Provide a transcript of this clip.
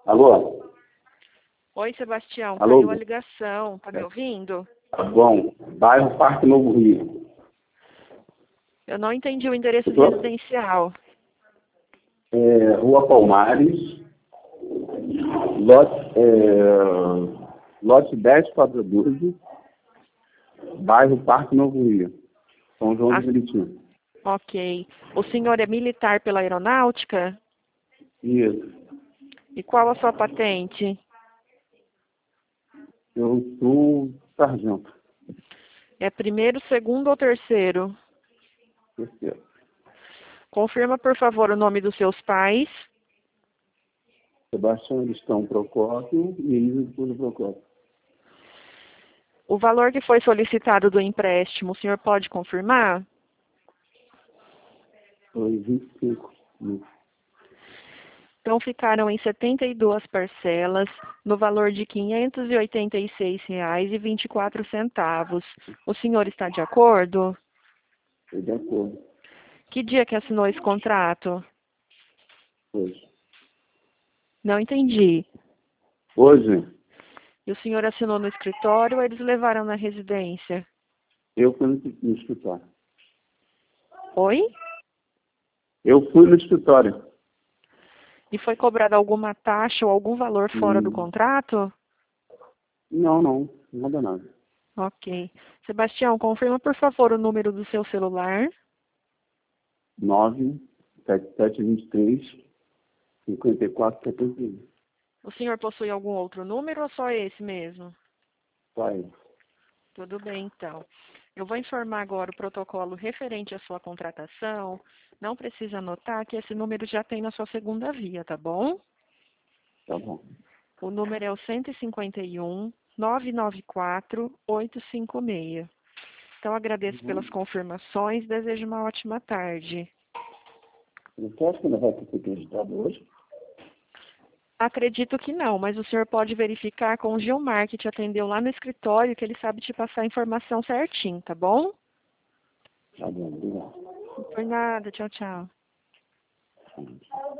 Alô? Oi, Sebastião, Alô? caiu a ligação, tá me ouvindo? Tá bom. Bairro Parque Novo Rio. Eu não entendi o endereço Tô? residencial. Rua Palmares, lote 10/412, bairro Parque Novo Rio, São João de Meriti. Ok. O senhor é militar pela aeronáutica? Isso. E qual a sua patente? Eu sou sargento. É primeiro, segundo ou terceiro? Terceiro. Confirma, por favor, o nome dos seus pais. Sebastião Aristão Procópio e Elisa de Túlio Procópio. O valor que foi solicitado do empréstimo, o senhor pode confirmar? Foi 25 mil. Então, ficaram em 72 parcelas, no valor de R$ 586,24. O senhor está de acordo? Foi de acordo. Que dia que assinou esse contrato? Hoje. Não entendi. Hoje, E o senhor assinou no escritório ou eles levaram na residência? eu fui no escritório. Oi? Eu fui no escritório. E foi cobrada alguma taxa ou algum valor fora do Hum. contrato? Não, nada. Ok. Sebastião, confirma, por favor, o número do seu celular. 97723 5471. O senhor possui algum outro número ou só esse mesmo? Vai. Tudo bem, então. Eu vou informar agora o protocolo referente à sua contratação. Não precisa anotar que esse número já tem na sua segunda via, tá bom? Tá bom. O número é o 151-994-856. Então, agradeço pelas confirmações. Desejo uma ótima tarde. Você acha que não vai ter registrado hoje? Acredito que não, mas o senhor pode verificar com o Gilmar, que te atendeu lá no escritório, que ele sabe te passar a informação certinho, tá bom? Tá bom, obrigado. Não foi nada. Tchau, tchau.